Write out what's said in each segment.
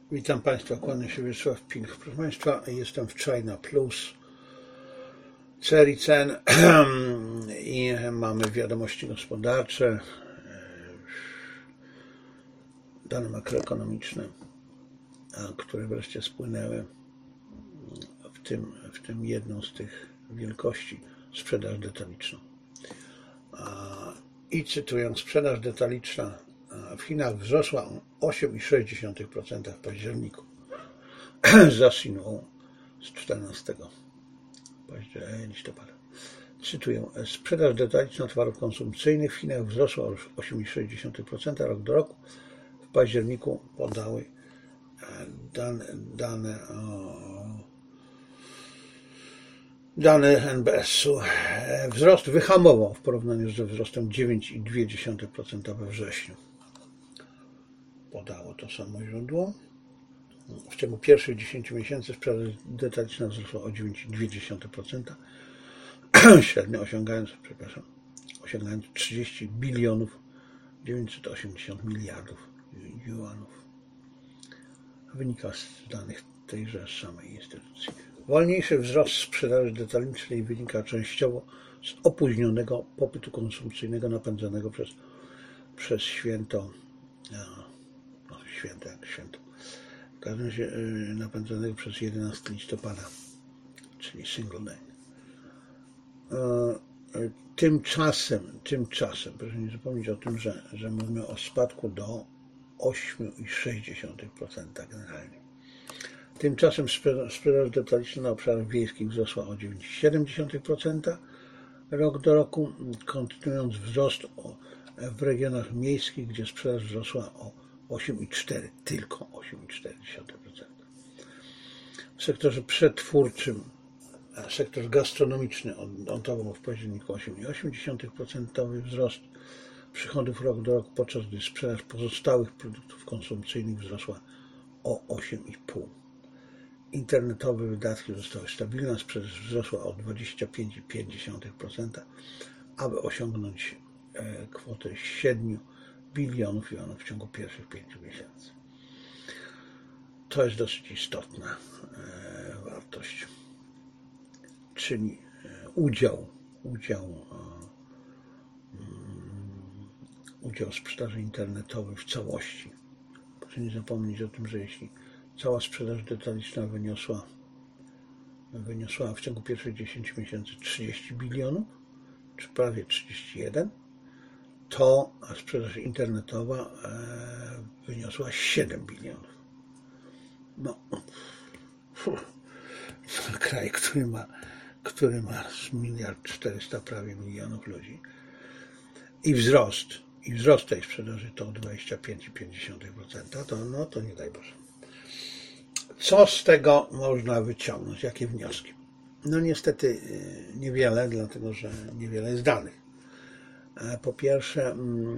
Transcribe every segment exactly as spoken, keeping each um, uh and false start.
Witam Państwa, kłaniam się Wiesław Pilch. Proszę Państwa, jestem w China Plus, serii cen i mamy wiadomości gospodarcze, dane makroekonomiczne, które wreszcie spłynęły, w tym, w tym jedną z tych wielkości, sprzedaż detaliczną. I cytując, sprzedaż detaliczna w Chinach wzrosła o osiem przecinek sześć procent w październiku za Xinhua z czternastego listopada. Cytuję, sprzedaż detaliczna towarów konsumpcyjnych w Chinach wzrosła o osiem przecinek sześć procent rok do roku. W październiku podały dane, dane, dane N B S-u. Wzrost wyhamował w porównaniu ze wzrostem dziewięć przecinek dwa procent we wrześniu. Podało to samo źródło. W ciągu pierwszych dziesięciu miesięcy sprzedaż detaliczna wzrosła o dziewięć przecinek dwa procent, średnio osiągając, przepraszam, osiągając trzydzieści bilionów dziewięćset osiemdziesiąt miliardów juanów. Wynika z danych tejże samej instytucji. Wolniejszy wzrost sprzedaży detalicznej wynika częściowo z opóźnionego popytu konsumpcyjnego napędzanego przez, przez święto, no, święto jak święto, w każdym razie napędzanego przez jedenastego listopada, czyli single day. Tymczasem, tymczasem, proszę nie zapomnieć o tym, że, że mówimy o spadku do osiem przecinek sześć procent generalnie. Tymczasem sprzedaż detaliczna na obszarach wiejskich wzrosła o dziewięć przecinek siedem procent rok do roku, kontynuując wzrost w regionach miejskich, gdzie sprzedaż wzrosła o osiem przecinek cztery procent, tylko osiem przecinek cztery procent. W sektorze przetwórczym, sektor gastronomiczny odnotował w październiku osiem przecinek osiem procent wzrost przychodów rok do roku, podczas gdy sprzedaż pozostałych produktów konsumpcyjnych wzrosła o osiem przecinek pięć procent. Internetowe wydatki zostały stabilne, sprzedaż wzrosła o dwadzieścia pięć przecinek pięć procent, aby osiągnąć kwotę siedem bilionów juanów w ciągu pierwszych pięciu miesięcy. To jest dosyć istotna wartość, czyli udział, udział, udział sprzedaży internetowej w całości. Proszę nie zapomnieć o tym, że jeśli cała sprzedaż detaliczna wyniosła, wyniosła w ciągu pierwszych dziesięciu miesięcy trzydzieści bilionów, czy prawie trzydzieści jeden, to sprzedaż internetowa wyniosła siedem bilionów. No, kraj, który ma, który ma miliard czterysta prawie milionów ludzi i wzrost, i wzrost tej sprzedaży to dwadzieścia pięć przecinek pięć procent, to, no, to nie daj Boże. Co z tego można wyciągnąć? Jakie wnioski? No niestety niewiele, dlatego że niewiele jest danych. Po pierwsze,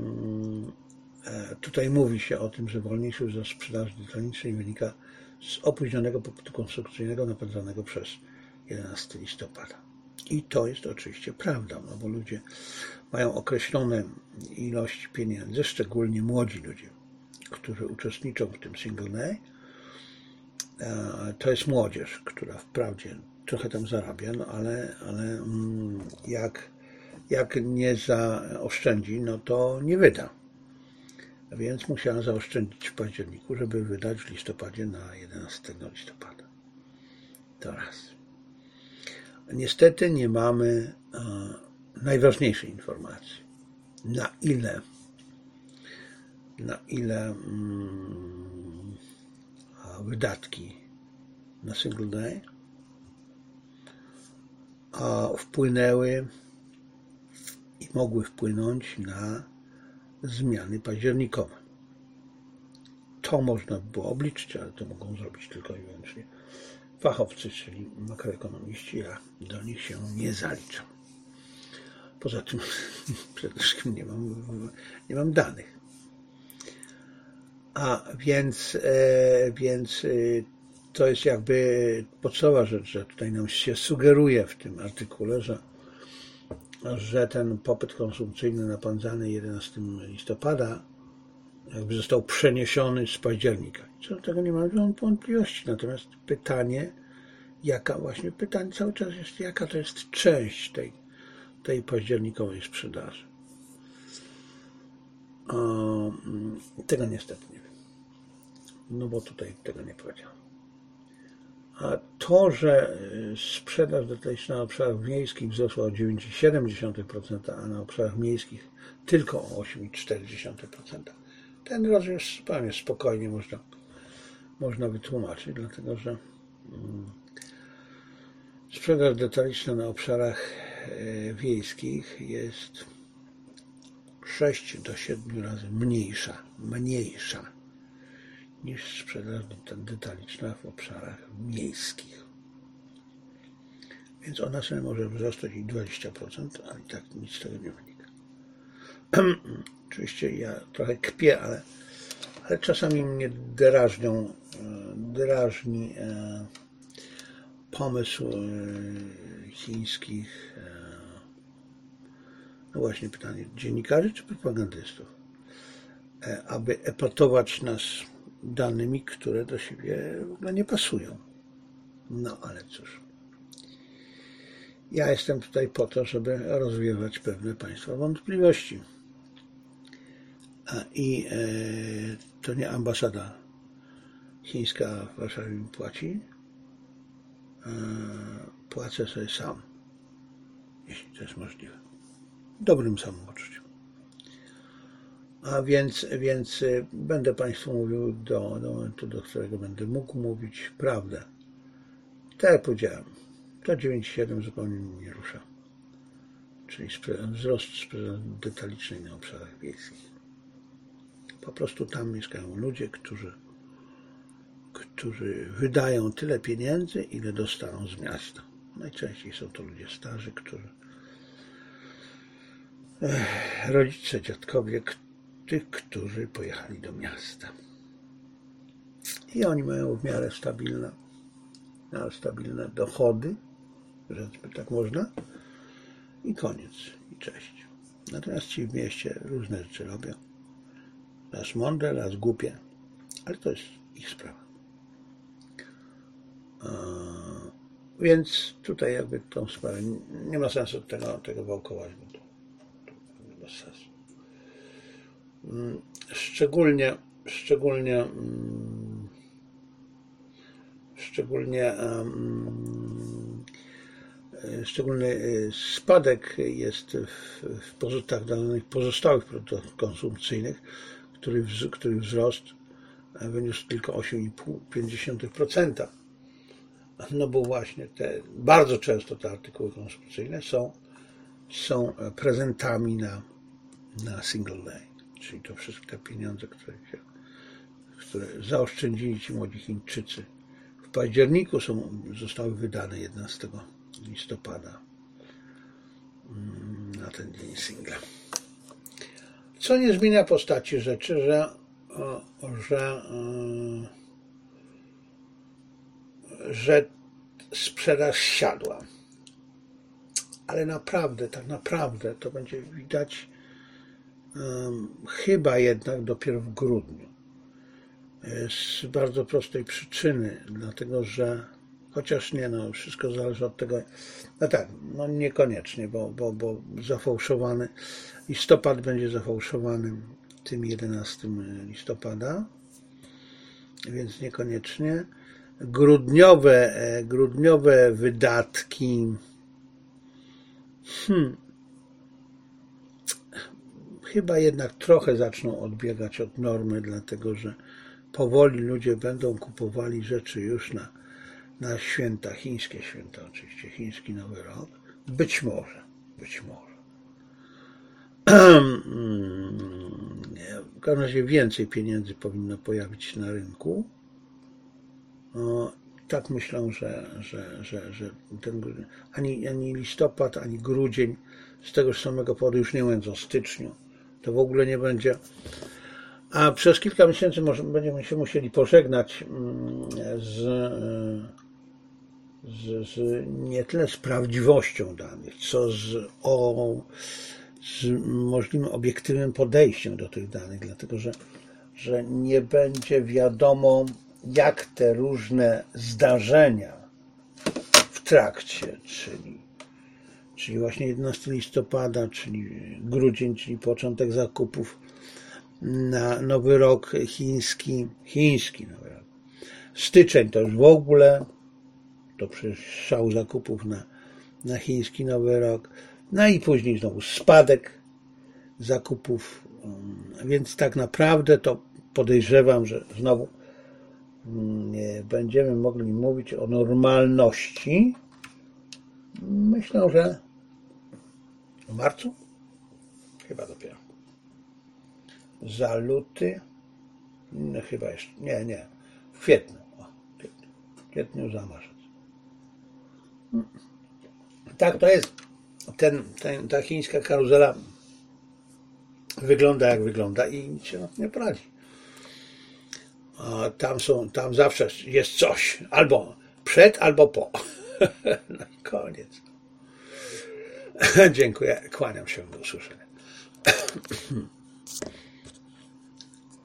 tutaj mówi się o tym, że wolniejszy wzrost sprzedaży detalicznej wynika z opóźnionego popytu konsumpcyjnego napędzanego przez jedenastego listopada. I to jest oczywiście prawda, no bo ludzie mają określone ilości pieniędzy, szczególnie młodzi ludzie, którzy uczestniczą w tym single day. To jest młodzież, która wprawdzie trochę tam zarabia, no ale, ale jak, jak nie zaoszczędzi, no to nie wyda. Więc musiała zaoszczędzić w październiku, żeby wydać w listopadzie na jedenastego listopada. To raz. Niestety nie mamy najważniejszej informacji. Na ile, na ile mm, wydatki na single day a wpłynęły i mogły wpłynąć na zmiany październikowe. To można by było obliczyć, ale to mogą zrobić tylko i wyłącznie fachowcy, czyli makroekonomiści. Ja do nich się nie zaliczam. Poza tym przede wszystkim nie mam, nie mam danych. A więc, e, więc e, to jest jakby podstawowa rzecz, że tutaj nam się sugeruje w tym artykule, że, że ten popyt konsumpcyjny napędzany jedenastego listopada jakby został przeniesiony z października. Co do tego nie mam wątpliwości. Natomiast pytanie, jaka właśnie pytanie cały czas jest, jaka to jest część tej, tej październikowej sprzedaży. O, tego niestety nie wiem. No bo tutaj tego nie powiedziałem. A to, że sprzedaż detaliczna na obszarach wiejskich wzrosła o dziewięć przecinek siedem procent, a na obszarach miejskich tylko o osiem przecinek cztery procent. Ten rozwiązanie zupełnie spokojnie można, można wytłumaczyć, dlatego że sprzedaż detaliczna na obszarach wiejskich jest sześć do siedmiu razy mniejsza, mniejsza niż sprzedaż detaliczna w obszarach miejskich. Więc ona sobie może wzrosnąć i dwadzieścia procent, ale i tak nic z tego nie wynika. Oczywiście ja trochę kpię, ale, ale czasami mnie drażnią, drażni pomysł chińskich, no właśnie pytanie, dziennikarzy czy propagandystów, aby epatować nas danymi, które do siebie w ogóle nie pasują. No ale cóż. Ja jestem tutaj po to, żeby rozwiewać pewne państwa wątpliwości. I to nie ambasada chińska w Warszawie mi płaci. Płacę sobie sam, jeśli to jest możliwe. W dobrym samopoczuciu. A więc, więc będę Państwu mówił do, do momentu, do którego będę mógł mówić prawdę. Tak jak powiedziałem, to dziewięć przecinek siedem zupełnie mnie nie rusza. Czyli wzrost sprzedaży detalicznej na obszarach wiejskich. Po prostu tam mieszkają ludzie, którzy, którzy wydają tyle pieniędzy, ile dostaną z miasta. Najczęściej są to ludzie starzy, którzy rodzice, dziadkowie, tych, którzy pojechali do miasta. I oni mają w miarę stabilne, w miarę stabilne dochody, rzeczby tak można, i koniec, i cześć. Natomiast ci w mieście różne rzeczy robią. Raz mądre, raz głupie, ale to jest ich sprawa. Więc tutaj jakby tą sprawę nie ma sensu tego, tego wałkować, bo to, to bez sensu. Szczególnie, szczególnie, szczególnie, szczególny spadek jest w, w pozytach danych pozostałych produktów konsumpcyjnych, który, który wzrost wyniósł tylko osiem przecinek pięć procent. No bo właśnie te, bardzo często te artykuły konsumpcyjne są, są prezentami na, na single day, czyli to wszystkie te pieniądze, które, się, które zaoszczędzili ci młodzi Chińczycy w październiku, są, zostały wydane jedenastego listopada na ten dzień singla. Co nie zmienia postaci rzeczy, że, że, że sprzedaż siadła. Ale naprawdę, tak naprawdę to będzie widać um, chyba jednak dopiero w grudniu. Z bardzo prostej przyczyny, dlatego że chociaż nie, no wszystko zależy od tego, no tak, no niekoniecznie, bo, bo, bo zafałszowany listopad będzie zafałszowany tym jedenastego listopada, więc niekoniecznie. Grudniowe, grudniowe wydatki hmm, chyba jednak trochę zaczną odbiegać od normy, dlatego że powoli ludzie będą kupowali rzeczy już na, na święta, chińskie święta oczywiście, chiński Nowy Rok. Być może, być może. W każdym razie więcej pieniędzy powinno pojawić się na rynku. No, tak myślę, że, że, że, że ten, ani, ani listopad, ani grudzień z tegoż samego powodu, już nie mówiąc o styczniu, to w ogóle nie będzie. A przez kilka miesięcy może będziemy się musieli pożegnać z, z, z nie tyle z prawdziwością danych, co z, o, z możliwym obiektywnym podejściem do tych danych, dlatego że że nie będzie wiadomo, jak te różne zdarzenia w trakcie, czyli, czyli właśnie jedenastego listopada, czyli grudzień, czyli początek zakupów na Nowy Rok chiński, chiński Nowy Rok. Styczeń to już w ogóle, to przecież szał zakupów na, na chiński Nowy Rok, no i później znowu spadek zakupów, więc tak naprawdę to podejrzewam, że znowu nie będziemy mogli mówić o normalności. Myślę, że w marcu? Chyba dopiero. Za luty? No, chyba jeszcze. Nie, nie. W kwietniu. O, w kwietniu. W kwietniu za marzec. Tak to jest. Ten, ten, ta chińska karuzela wygląda jak wygląda i nic się na to nie poradzi. A tam są, tam zawsze jest coś. Albo przed, albo po. No i koniec. Dziękuję. Kłaniam się. Do usłyszenia.